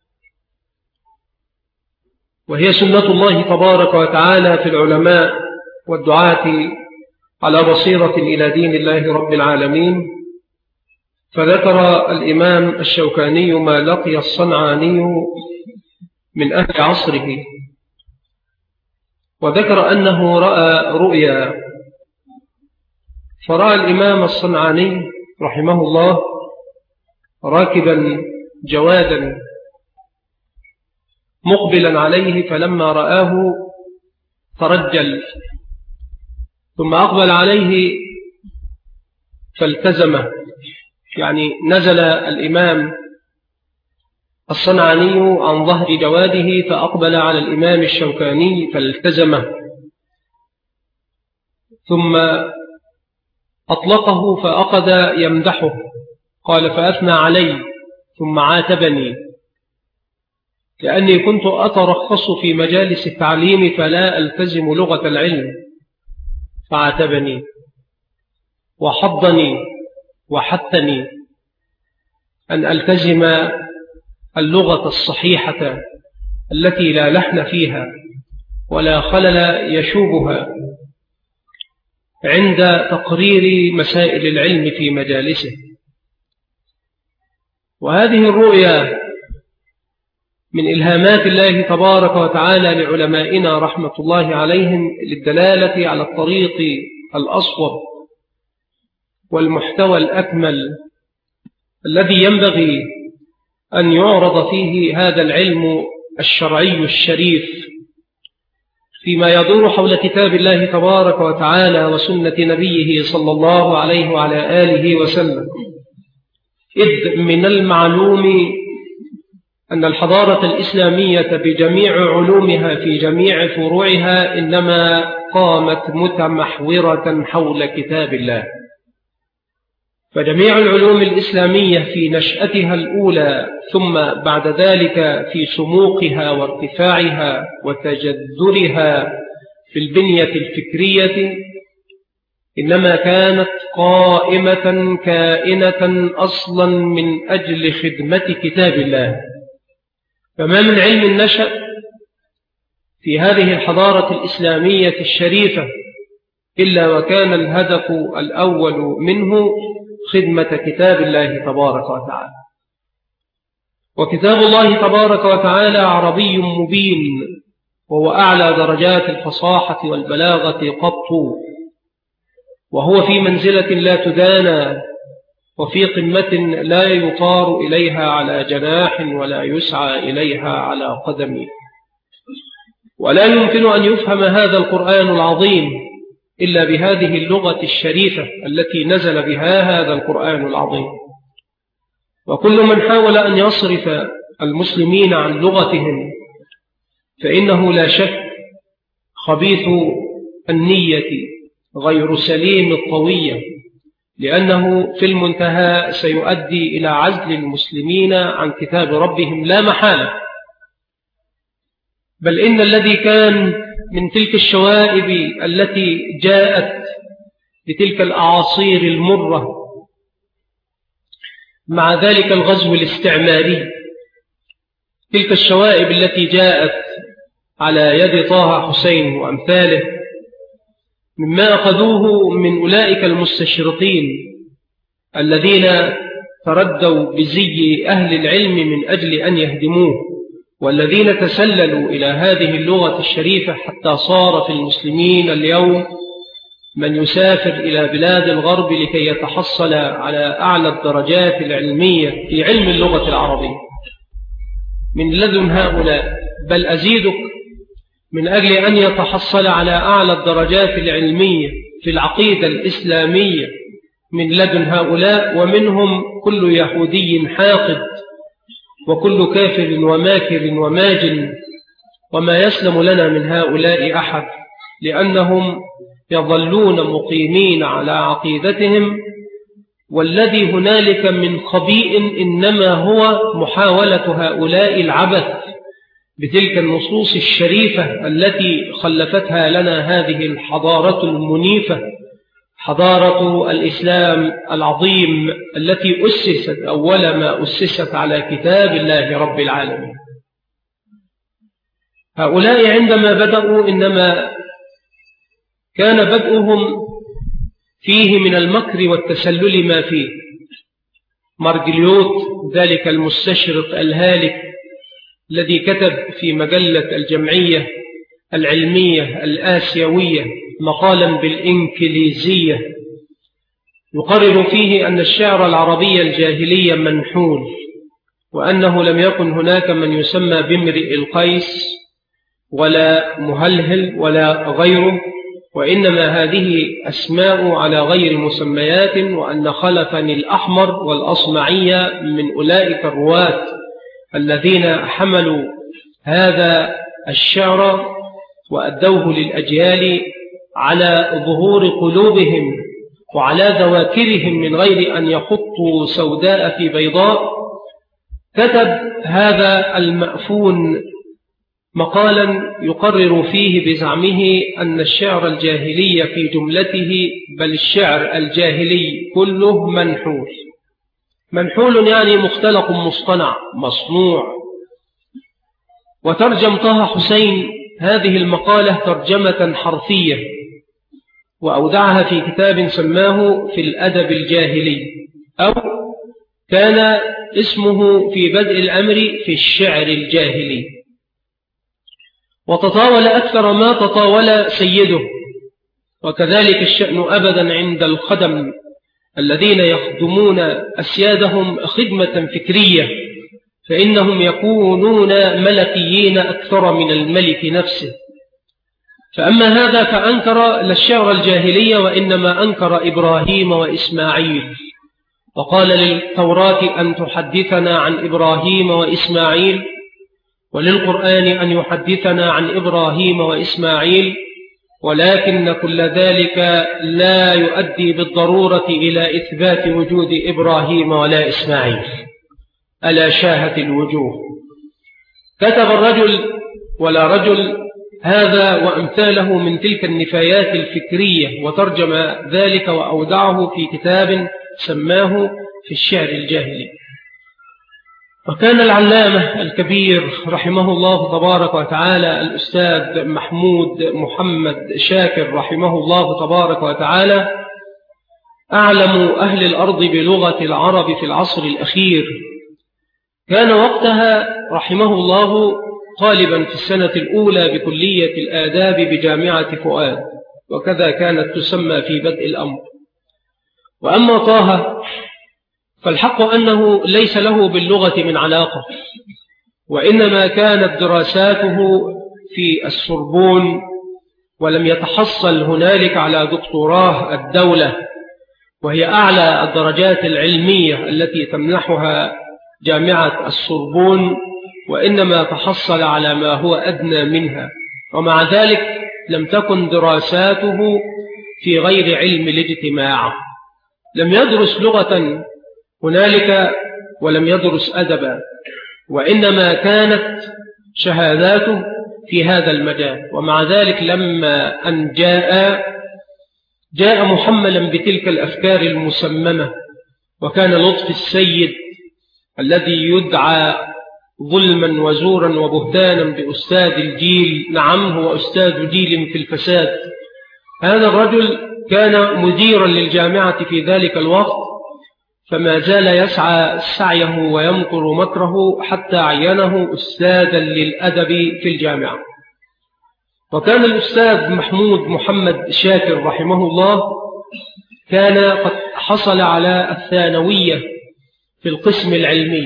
وهي سنة الله تبارك وتعالى في العلماء والدعاة على بصيرة إلى دين الله رب العالمين. فذكر الإمام الشوكاني ما لقي الصنعاني من أهل عصره، وذكر أنه رأى رؤيا، فرأى الإمام الصنعاني رحمه الله راكبا جوادا مقبلا عليه، فلما رآه ترجل ثم أقبل عليه فالتزمه، يعني نزل الإمام الصنعاني عن ظهر جواده فأقبل على الإمام الشوكاني فالتزمه، ثم أطلقه فأخذ يمدحه، قال فأثنى علي ثم عاتبني لأني كنت أترخص في مجالس التعليم فلا ألتزم لغة العلم، فعاتبني وحضني وحثني أن ألتزم اللغة الصحيحة التي لا لحن فيها ولا خلل يشوبها عند تقرير مسائل العلم في مجالسه. وهذه الرؤيا من إلهامات الله تبارك وتعالى لعلمائنا رحمة الله عليهم للدلالة على الطريق الأصوب والمحتوى الأكمل الذي ينبغي أن يعرض فيه هذا العلم الشرعي الشريف فيما يدور حول كتاب الله تبارك وتعالى وسنة نبيه صلى الله عليه وعلى آله وسلم. إذ من المعلوم أن الحضارة الإسلامية بجميع علومها في جميع فروعها إنما قامت متمحورة حول كتاب الله، فجميع العلوم الإسلامية في نشأتها الأولى ثم بعد ذلك في سموقها وارتفاعها وتجذرها في البنية الفكرية إنما كانت قائمة كائنة أصلا من أجل خدمة كتاب الله. فما من علم نشأ في هذه الحضارة الإسلامية الشريفة إلا وكان الهدف الأول منه خدمة كتاب الله تبارك وتعالى. وكتاب الله تبارك وتعالى عربي مبين، وهو أعلى درجات الفصاحة والبلاغة قط، وهو في منزلة لا تدانى، وفي قمة لا يطار إليها على جناح ولا يسعى إليها على قدم. ولا يمكن أن يفهم هذا القرآن العظيم إلا بهذه اللغة الشريفة التي نزل بها هذا القرآن العظيم. وكل من حاول أن يصرف المسلمين عن لغتهم فإنه لا شك خبيث النية غير سليم الطوية، لأنه في المنتهى سيؤدي إلى عزل المسلمين عن كتاب ربهم لا محالة. بل إن الذي كان من تلك الشوائب التي جاءت بتلك الأعاصير المرة مع ذلك الغزو الاستعماري، تلك الشوائب التي جاءت على يد طه حسين وأمثاله مما أخذوه من أولئك المستشرقين الذين تردوا بزي أهل العلم من أجل أن يهدموه، والذين تسللوا إلى هذه اللغة الشريفة حتى صار في المسلمين اليوم من يسافر إلى بلاد الغرب لكي يتحصل على أعلى الدرجات العلمية في علم اللغة العربية من لدن هؤلاء. بل أزيدك، من أجل أن يتحصل على أعلى الدرجات العلمية في العقيدة الإسلامية من لدن هؤلاء، ومنهم كل يهودي حاقد وكل كافر وماكر وماجن، وما يسلم لنا من هؤلاء أحد، لأنهم يظلون مقيمين على عقيدتهم، والذي هنالك من خبيء إنما هو محاولة هؤلاء العبث بتلك النصوص الشريفة التي خلفتها لنا هذه الحضارة المنيفة، حضارة الإسلام العظيم التي أسست أول ما أسست على كتاب الله رب العالمين. هؤلاء عندما بدأوا إنما كان بدءهم فيه من المكر والتسلل ما فيه. مارجليوت ذلك المستشرق الهالك الذي كتب في مجلة الجمعية العلمية الآسيوية مقالا بالإنكليزية يقرر فيه أن الشعر العربي الجاهلي منحول، وأنه لم يكن هناك من يسمى بامرئ القيس ولا مهلهل ولا غيره، وإنما هذه أسماء على غير مسميات، وأن خلفا الأحمر والأصمعية من أولئك الرواة الذين حملوا هذا الشعر وأدوه للأجيال على ظهور قلوبهم وعلى ذواكرهم من غير أن يخطوا سوداء في بيضاء. كتب هذا المأفون مقالا يقرر فيه بزعمه أن الشعر الجاهلي في جملته، بل الشعر الجاهلي كله منحول. منحول يعني مختلق مصطنع مصنوع. وترجم طه حسين هذه المقالة ترجمة حرفية وأودعها في كتاب سماه في الأدب الجاهلي، أو كان اسمه في بدء الأمر في الشعر الجاهلي. وتطاول أكثر ما تطاول سيده، وكذلك الشأن أبدا عند الخدم الذين يخدمون أسيادهم خدمة فكرية، فإنهم يكونون ملكيين أكثر من الملك نفسه. فأما هذا فأنكر للشعر الجاهلية، وإنما أنكر إبراهيم وإسماعيل، وقال للتوراة أن تحدثنا عن إبراهيم وإسماعيل، وللقرآن أن يحدثنا عن إبراهيم وإسماعيل، ولكن كل ذلك لا يؤدي بالضرورة إلى إثبات وجود إبراهيم ولا إسماعيل. ألا شاهت الوجوه. كتب الرجل ولا رجل هذا وأمثاله من تلك النفايات الفكرية، وترجم ذلك وأودعه في كتاب سماه في الشعر الجاهلي. وكان العلامة الكبير رحمه الله تبارك وتعالى الأستاذ محمود محمد شاكر رحمه الله تبارك وتعالى أعلم أهل الأرض بلغة العرب في العصر الأخير. كان وقتها رحمه الله طالبا في السنة الأولى بكلية الآداب بجامعة فؤاد، وكذا كانت تسمى في بدء الأمر. وأما طه فالحق أنه ليس له باللغة من علاقة، وإنما كانت دراساته في السوربون، ولم يتحصل هنالك على دكتوراه الدولة، وهي أعلى الدرجات العلمية التي تمنحها جامعة السوربون، وإنما تحصل على ما هو أدنى منها. ومع ذلك لم تكن دراساته في غير علم الاجتماع، لم يدرس لغة هنالك ولم يدرس أدبا، وإنما كانت شهاداته في هذا المجال. ومع ذلك لما أن جاء جاء محملا بتلك الأفكار المسممة. وكان لطف السيد الذي يدعى ظلما وزورا وبهتانا بأستاذ الجيل، نعم هو أستاذ جيل في الفساد هذا الرجل كان مديرا للجامعة في ذلك الوقت، فما زال يسعى سعيه ويمكر مكره حتى عينه أستاذا للأدب في الجامعة. وكان الأستاذ محمود محمد شاكر رحمه الله كان قد حصل على الثانوية في القسم العلمي،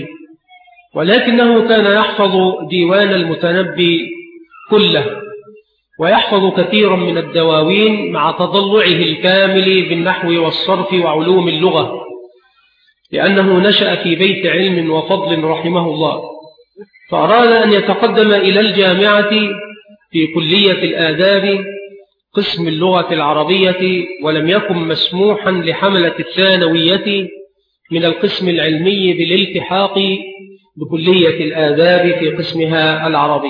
ولكنه كان يحفظ ديوان المتنبي كله ويحفظ كثيرا من الدواوين مع تضلعه الكامل بالنحو والصرف وعلوم اللغة، لأنه نشأ في بيت علم وفضل رحمه الله، فأراد أن يتقدم إلى الجامعة في كلية الآداب قسم اللغة العربية، ولم يكن مسموحا لحملة الثانوية من القسم العلمي بالالتحاق بكلية الآداب في قسمها العربي،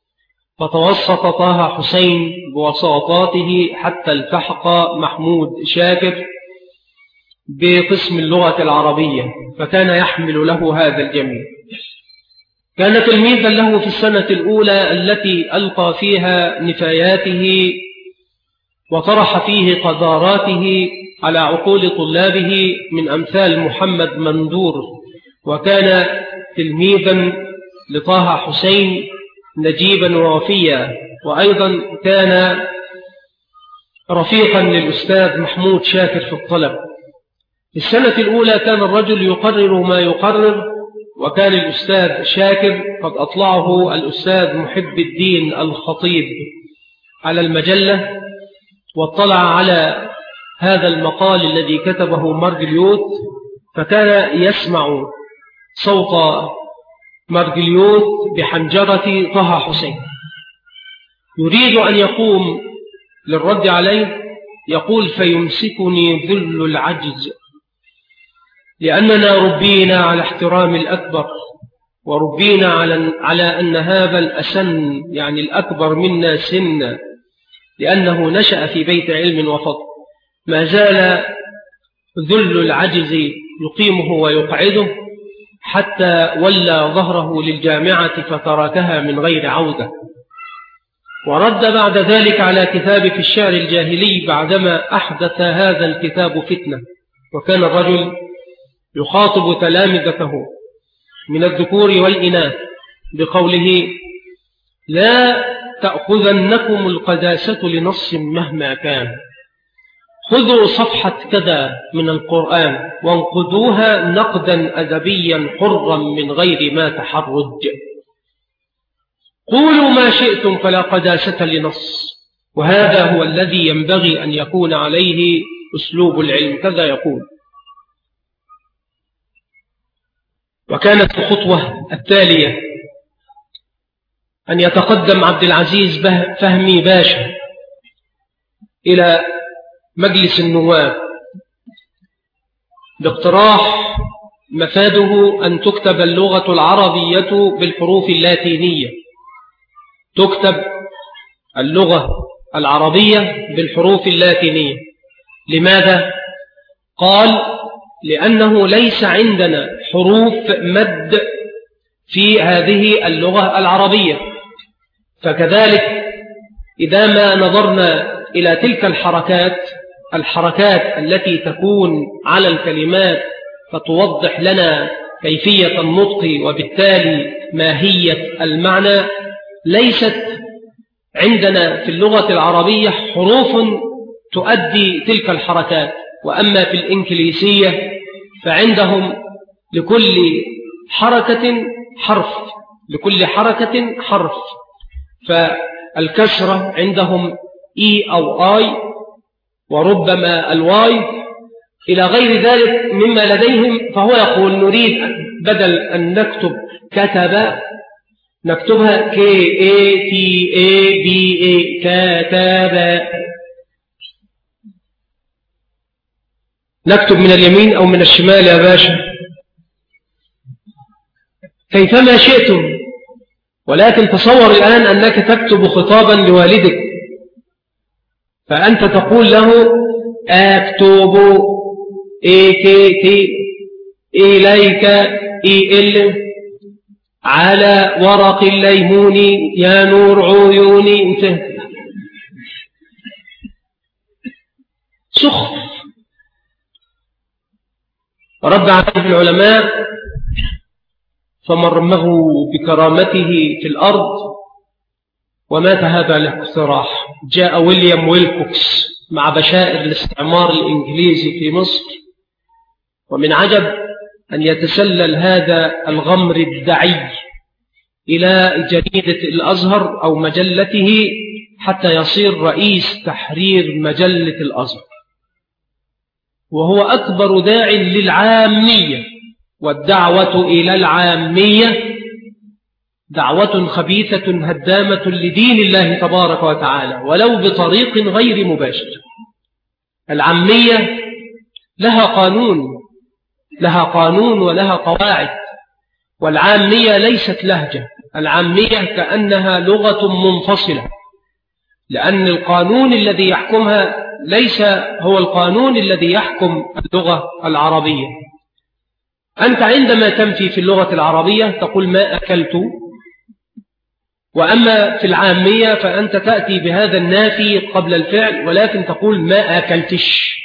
فتوسط طه حسين بوساطاته حتى التحق محمود شاكر بقسم اللغة العربية، فكان يحمل له هذا الجميع. كان تلميذا له في السنة الأولى التي ألقى فيها نفاياته وطرح فيه قذاراته على عقول طلابه من أمثال محمد مندور، وكان تلميذا لطه حسين نجيبا ووفيا، وأيضا كان رفيقا للأستاذ محمود شاكر في الطلب. في السنة الأولى كان الرجل يقرر ما يقرر، وكان الأستاذ شاكر قد أطلعه الأستاذ محب الدين الخطيب على المجلة، واطلع على هذا المقال الذي كتبه مارجليوت، فكان يسمع صوت مارجليوت بحنجرة طه حسين، يريد أن يقوم للرد عليه، يقول: فيمسكني ذل العجز، لأننا ربينا على احترام الأكبر، وربينا على, على أن هذا الأسن يعني الأكبر منا سنا، لأنه نشأ في بيت علم وفضل. ما زال ذل العجز يقيمه ويقعده حتى ولى ظهره للجامعة فتركها من غير عودة. ورد بعد ذلك على كتاب في الشعر الجاهلي بعدما أحدث هذا الكتاب فتنة، وكان الرجل يخاطب تلامذته من الذكور والإناث بقوله: لا تأخذنكم القداسة لنص مهما كان، خذوا صفحة كذا من القرآن وانقدوها نقدا أدبيا حرا من غير ما تحرج، قولوا ما شئتم فلا قداسة لنص، وهذا هو الذي ينبغي أن يكون عليه أسلوب العلم. كذا يقول. وكانت الخطوة التالية أن يتقدم عبد العزيز فهمي باشا إلى مجلس النواب باقتراح مفاده أن تكتب اللغة العربية بالحروف اللاتينية، تكتب اللغة العربية بالحروف اللاتينية. لماذا؟ قال: لأنه ليس عندنا حروف مد في هذه اللغة العربية، فكذلك إذا ما نظرنا إلى تلك الحركات الحركات التي تكون على الكلمات فتوضح لنا كيفية النطق وبالتالي ماهية المعنى، ليست عندنا في اللغة العربية حروف تؤدي تلك الحركات. وأما في الإنكليزية فعندهم لكل حركة حرف لكل حركة حرف فالكسرة عندهم إي أو آي، وربما الواي إلى غير ذلك مما لديهم. فهو يقول: نريد بدل أن نكتب كتب نكتبها K A T A B A كتب، نكتب من اليمين أو من الشمال يا باشا كيفما شئتم، ولكن تصور الآن أنك تكتب خطابا لوالدك، فأنت تقول له: أكتب إيكيتي إليك إيل على ورق الليمون يا نور عيوني. انتهى. سخف رد عليه العلماء فمرمه بكرامته في الأرض ومات هذا الاقتراح. جاء ويليام ويلكوكس مع بشائر الاستعمار الإنجليزي في مصر، ومن عجب أن يتسلل هذا الغمر الدعي إلى جريدة الأزهر أو مجلته حتى يصير رئيس تحرير مجلة الأزهر، وهو أكبر داع للعامية، والدعوة إلى العامية دعوة خبيثة هدامة لدين الله تبارك وتعالى ولو بطريق غير مباشر. العامية لها قانون لها قانون ولها قواعد، والعامية ليست لهجة، العامية كأنها لغة منفصلة، لأن القانون الذي يحكمها ليس هو القانون الذي يحكم اللغة العربية. أنت عندما تنفي في اللغة العربية تقول ما أكلت، وأما في العامية فأنت تأتي بهذا النافي قبل الفعل ولكن تقول ما أكلتش.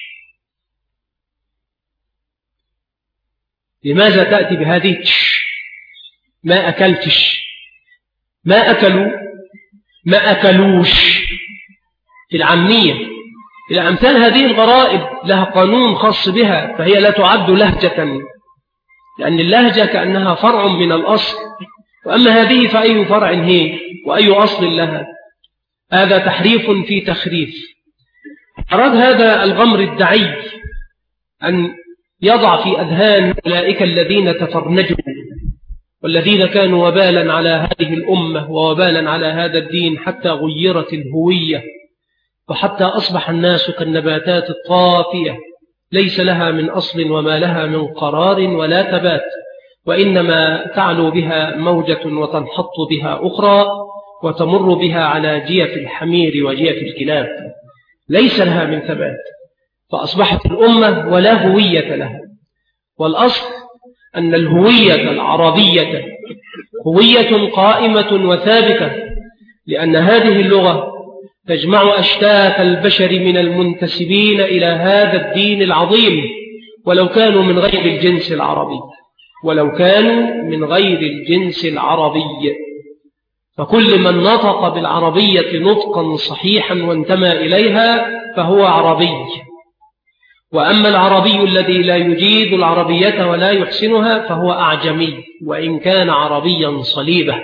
لماذا تأتي بهذه ما أكلتش؟ ما أكلوا ما أكلوش في العامية. إلى أمثال هذه الغرائب لها قانون خاص بها، فهي لا تعد لهجة، لأن اللهجة كأنها فرع من الأصل، وأما هذه فأي فرع هي وأي أصل لها؟ هذا تحريف في تخريف. أراد هذا الغمر الدعي أن يضع في أذهان أولئك الذين تفرنجوا والذين كانوا وبالا على هذه الأمة ووبالا على هذا الدين حتى غيرت الهوية، وحتى أصبح الناس كالنباتات الطافية ليس لها من أصل وما لها من قرار ولا ثبات، وإنما تعلو بها موجة وتنحط بها أخرى وتمر بها على جيف الحمير وجيف الكلاب، ليس لها من ثبات، فأصبحت الأمة ولا هوية لها. والأصل أن الهوية العربية هوية قائمة وثابتة، لأن هذه اللغة تجمع أشتات البشر من المنتسبين إلى هذا الدين العظيم، ولو كانوا من غير الجنس العربي ولو كانوا من غير الجنس العربي فكل من نطق بالعربية نطقا صحيحا وانتمى إليها فهو عربي. وأما العربي الذي لا يجيد العربية ولا يحسنها فهو أعجمي وإن كان عربيا صليبا.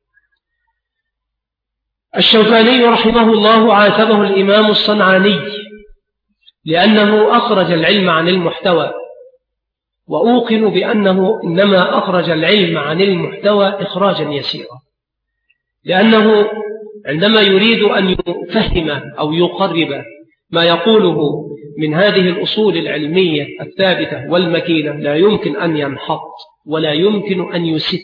الشوكاني رحمه الله عاتبه الإمام الصنعاني لأنه أخرج العلم عن المحتوى، وأوقن بأنه إنما أخرج العلم عن المحتوى إخراجا يسيرا، لأنه عندما يريد أن يفهم أو يقرب ما يقوله من هذه الأصول العلمية الثابتة والمكينة لا يمكن أن ينحط ولا يمكن أن يسف،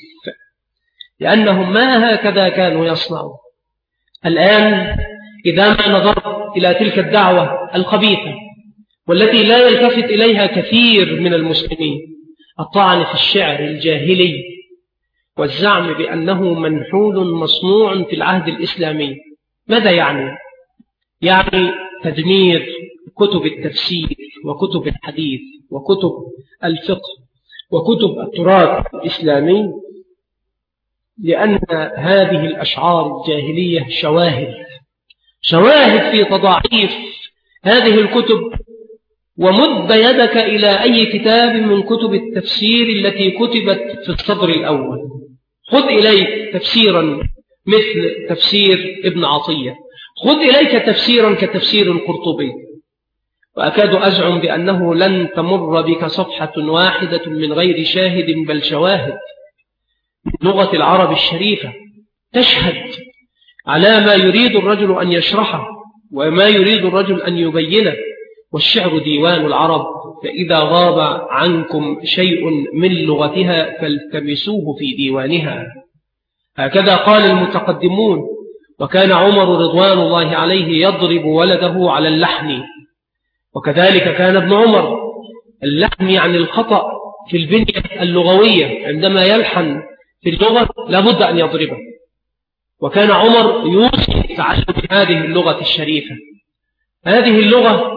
لأنهم ما هكذا كانوا يصنعون. الآن إذا ما نظرت إلى تلك الدعوة الخبيثة والتي لا يلتفت إليها كثير من المسلمين، الطعن في الشعر الجاهلي والزعم بأنه منحول مصنوع في العهد الإسلامي، ماذا يعني؟ يعني تدمير كتب التفسير وكتب الحديث وكتب الفقه وكتب التراث الإسلامي، لأن هذه الأشعار الجاهلية شواهد شواهد في تضاعيف هذه الكتب. ومد يدك إلى أي كتاب من كتب التفسير التي كتبت في الصدر الأول، خذ إليك تفسيرا مثل تفسير ابن عطية، خذ إليك تفسيرا كتفسير القرطبي، وأكاد أزعم بأنه لن تمر بك صفحة واحدة من غير شاهد بل شواهد من لغة العرب الشريفة تشهد على ما يريد الرجل أن يشرحه وما يريد الرجل أن يبينه. والشعر ديوان العرب، فإذا غاب عنكم شيء من لغتها فالتمسوه في ديوانها. هكذا قال المتقدمون، وكان عمر رضوان الله عليه يضرب ولده على اللحن، وكذلك كان ابن عمر. اللحن يعني الخطأ في البنية اللغوية، عندما يلحن في اللغة لابد أن يضربه، وكان عمر يوصي تعلم هذه اللغة الشريفة. هذه اللغة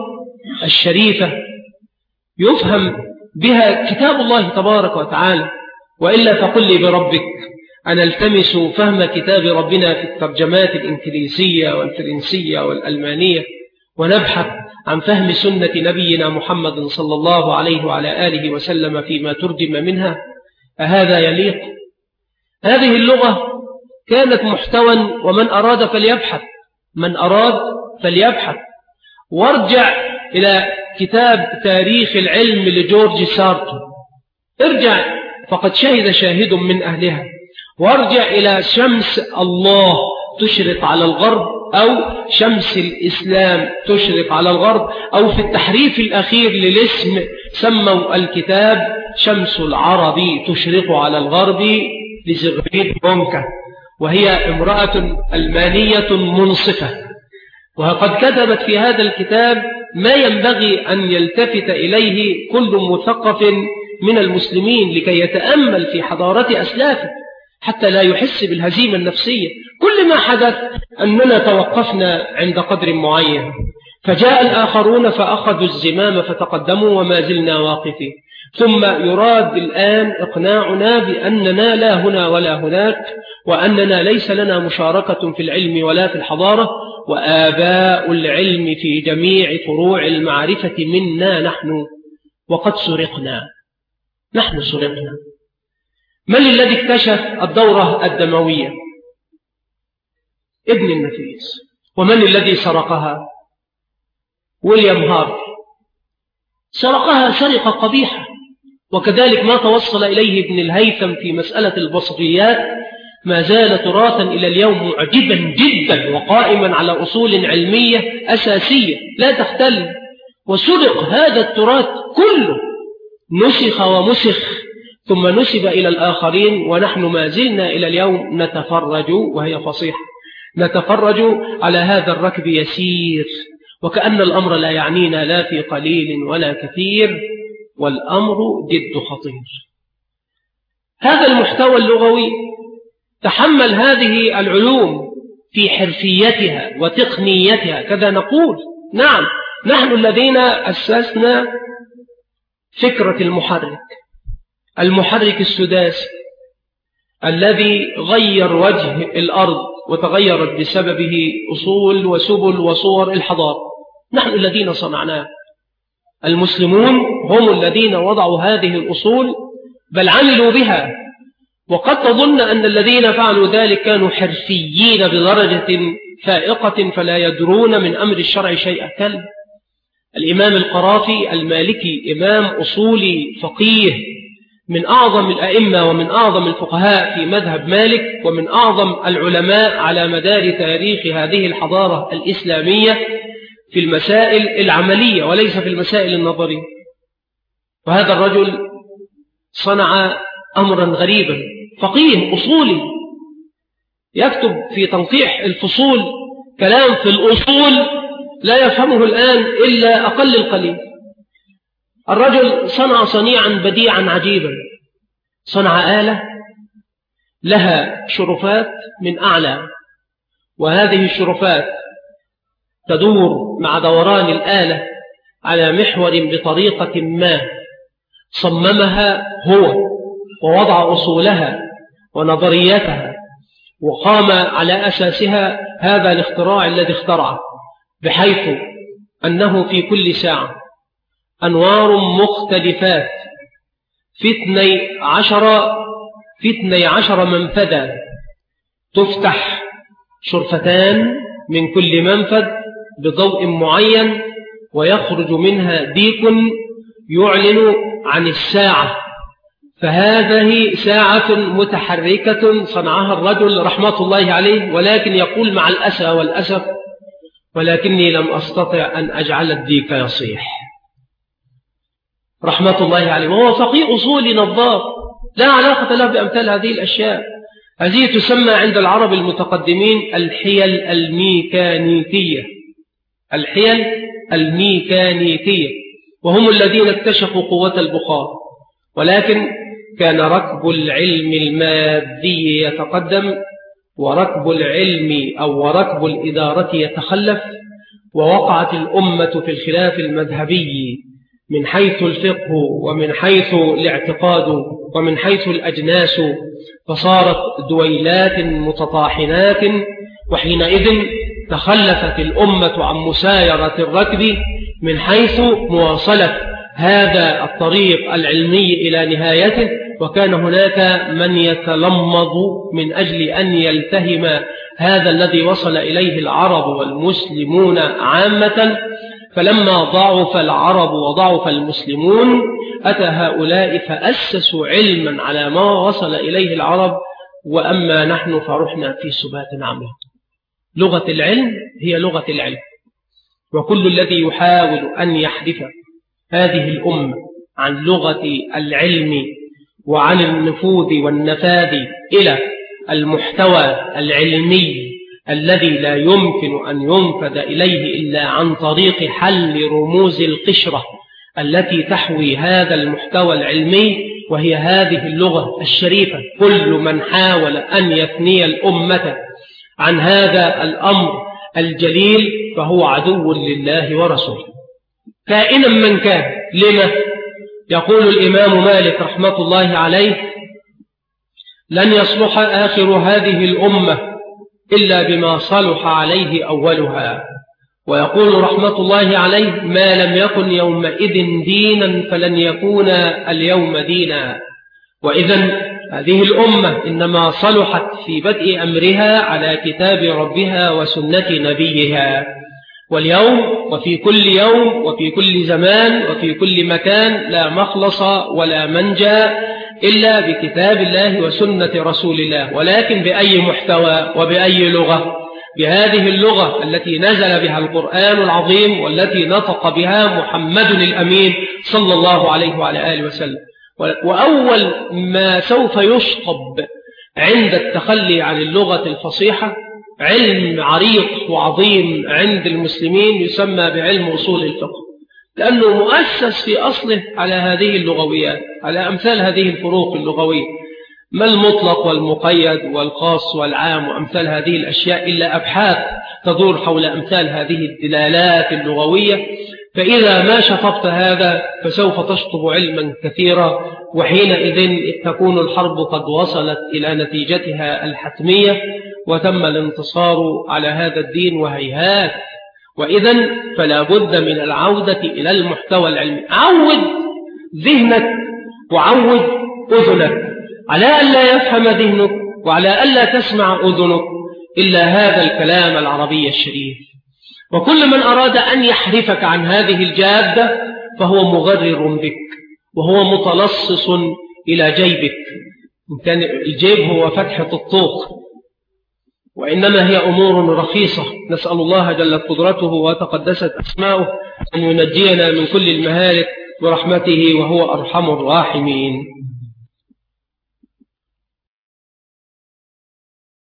الشريفة يفهم بها كتاب الله تبارك وتعالى، وإلا فقل لي بربك أنا التمس فهم كتاب ربنا في الترجمات الإنجليزية والفرنسية والألمانية، ونبحث عن فهم سنة نبينا محمد صلى الله عليه وعلى آله وسلم فيما ترجم منها، أهذا يليق؟ هذه اللغة كانت محتوى، ومن أراد فليبحث، من أراد فليبحث. وارجع إلى كتاب تاريخ العلم لجورج سارتر، ارجع فقد شهد شاهد من أهلها، وارجع إلى شمس الله تشرق على الغرب، أو شمس الإسلام تشرق على الغرب، أو في التحريف الأخير للاسم سموا الكتاب شمس العربي تشرق على الغرب لزغريد بونكا، وهي امرأة ألمانية منصفة، وقد كتبت في هذا الكتاب ما ينبغي أن يلتفت إليه كل مثقف من المسلمين لكي يتأمل في حضارة أسلافه حتى لا يحس بالهزيمة النفسية. كل ما حدث أننا توقفنا عند قدر معين، فجاء الآخرون فأخذوا الزمام فتقدموا وما زلنا واقفين، ثم يراد الآن إقناعنا بأننا لا هنا ولا هناك، وأننا ليس لنا مشاركة في العلم ولا في الحضارة، وآباء العلم في جميع فروع المعرفة منا نحن، وقد سرقنا، نحن سرقنا. من الذي اكتشف الدورة الدموية؟ ابن النفيس. ومن الذي سرقها؟ ويليام هارفي. سرقها سرقة قبيحة، وكذلك ما توصل إليه ابن الهيثم في مسألة البصريات ما زال تراثا إلى اليوم معجبا جدا، وقائما على أصول علمية أساسية لا تختل. وسرق هذا التراث كله، نسخ ومسخ ثم نسب إلى الآخرين، ونحن ما زلنا إلى اليوم نتفرج، وهي فصيحة، نتفرج على هذا الركب يسير، وكأن الأمر لا يعنينا لا في قليل ولا كثير، والأمر جد خطير. هذا المحتوى اللغوي تحمل هذه العلوم في حرفيتها وتقنيتها، كذا نقول. نعم، نحن الذين أسسنا فكرة المحرك، المحرك السداسي الذي غير وجه الأرض وتغيرت بسببه أصول وسبل وصور الحضارة، نحن الذين صنعناه. المسلمون هم الذين وضعوا هذه الأصول، بل عملوا بها. وقد تظن أن الذين فعلوا ذلك كانوا حرفيين بدرجة فائقة فلا يدرون من أمر الشرع شيئا. كلا، الإمام القرافي المالكي إمام أصولي فقيه، من أعظم الأئمة ومن أعظم الفقهاء في مذهب مالك، ومن أعظم العلماء على مدار تاريخ هذه الحضارة الإسلامية في المسائل العملية وليس في المسائل النظرية. وهذا الرجل صنع أمرا غريبا، فقيه أصولي يكتب في تنقيح الفصول كلام في الأصول لا يفهمه الآن إلا أقل القليل. الرجل صنع صنيعا بديعا عجيبا، صنع آلة لها شرفات من أعلى، وهذه الشرفات تدور مع دوران الآلة على محور بطريقة ما صممها هو، ووضع أصولها ونظرياتها، وقام على أساسها هذا الاختراع الذي اخترعه، بحيث أنه في كل ساعة أنوار مختلفات في اثني عشر في اثني عشر منفذا، تفتح شرفتان من كل منفذ بضوء معين، ويخرج منها ديك يعلن عن الساعة. فهذه ساعة متحركة صنعها الرجل رحمة الله عليه، ولكن يقول مع الأسى والأسف: ولكني لم أستطع أن أجعل الديك يصيح. رحمة الله عليه، وهو فقيه أصولي نظار لا علاقة له بأمثال هذه الأشياء. هذه تسمى عند العرب المتقدمين الحيل الميكانيكية، الحيل الميكانيكية، وهم الذين اكتشفوا قوة البخار. ولكن كان ركب العلم المادي يتقدم، وركب العلم أو وركب الإدارة يتخلف، ووقعت الأمة في الخلاف المذهبي من حيث الفقه ومن حيث الاعتقاد ومن حيث الأجناس، فصارت دويلات متطاحنات، وحينئذ تخلفت الأمة عن مسايرة الركب من حيث مواصلة هذا الطريق العلمي إلى نهايته، وكان هناك من يتلمض من أجل أن يلتهم هذا الذي وصل إليه العرب والمسلمون عامة. فلما ضعف العرب وضعف المسلمون أتى هؤلاء فأسسوا علما على ما وصل إليه العرب، وأما نحن فرحنا في سبات عميق. لغة العلم هي لغة العلم، وكل الذي يحاول أن يحدث هذه الأمة عن لغة العلم وعن النفوذ والنفاذ إلى المحتوى العلمي الذي لا يمكن أن ينفذ إليه إلا عن طريق حل رموز القشرة التي تحوي هذا المحتوى العلمي، وهي هذه اللغة الشريفة. كل من حاول أن يثني الأمة عن هذا الأمر الجليل فهو عدو لله ورسوله كائنا من كان. لما؟ يقول الإمام مالك رحمة الله عليه: لن يصلح آخر هذه الأمة إلا بما صلح عليه أولها. ويقول رحمة الله عليه: ما لم يكن يومئذ دينا فلن يكون اليوم دينا. وإذن هذه الأمة إنما صلحت في بدء أمرها على كتاب ربها وسنة نبيها، واليوم وفي كل يوم وفي كل زمان وفي كل مكان لا مخلص ولا منجى إلا بكتاب الله وسنة رسول الله. ولكن بأي محتوى وبأي لغة؟ بهذه اللغة التي نزل بها القرآن العظيم والتي نطق بها محمد الأمين صلى الله عليه وعلى آله وسلم. وأول ما سوف يشطب عند التخلي عن اللغة الفصيحة علم عريق وعظيم عند المسلمين يسمى بعلم أصول الفقه، لأنه مؤسس في أصله على هذه اللغويات، على أمثال هذه الفروق اللغوية، ما المطلق والمقيد والخاص والعام وأمثال هذه الأشياء إلا أبحاث تدور حول أمثال هذه الدلالات اللغوية. فإذا ما شطبت هذا فسوف تشطب علما كثيرا، وحينئذ تكون الحرب قد وصلت إلى نتيجتها الحتمية وتم الانتصار على هذا الدين وهيهات. وإذن فلا بد من العودة إلى المحتوى العلمي. عود ذهنك وعود أذنك على ألا يفهم ذهنك وعلى ألا تسمع أذنك إلا هذا الكلام العربي الشريف. وكل من أراد أن يحرفك عن هذه الجادة فهو مغرر بك وهو متلصص إلى جيبك. كان الجيب هو فتحة الطوق، وإنما هي أمور رخيصة. نسأل الله جل قدرته وتقدست أسماؤه أن ينجينا من كل المهالك برحمته وهو أرحم الراحمين.